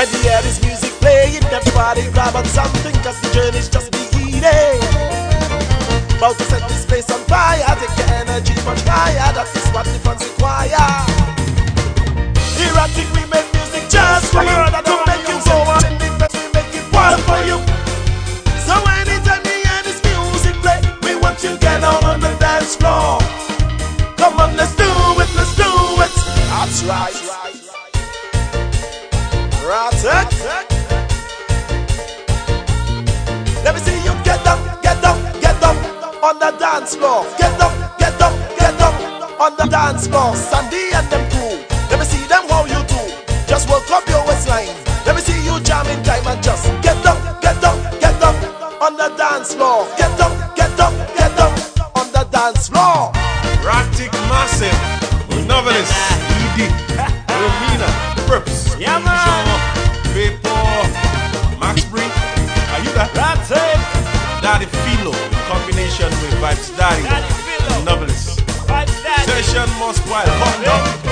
When you hear this music playing, everybody grab on something, cause the journey's just beginning. About to set this place on fire, take your energy much higher, that is what the fans require. Erratic, we make music just for you, that don't make you go on in the best, we make it wild for you. So anytime you hear this music play, we want you to get out on the dance floor. Come on, let's do it, let's do it. That's right. Ratek. Let me see you get up, get up, get up on the dance floor. Get up, get up, get up on the dance floor. Sandy and them crew, let me see them how you do. Just work up your waistline. Let me see you jam in time and just get up, get up, get up on the dance floor. Get up, get up, get up on the dance floor. Ratek Massive, Novelist, ED, Romina, Purpose, Vapor, Max Bree, are you that? Ratek, Daddy Philo, in combination with Vibes Daddy, Novelist, Session Mosquito, come down.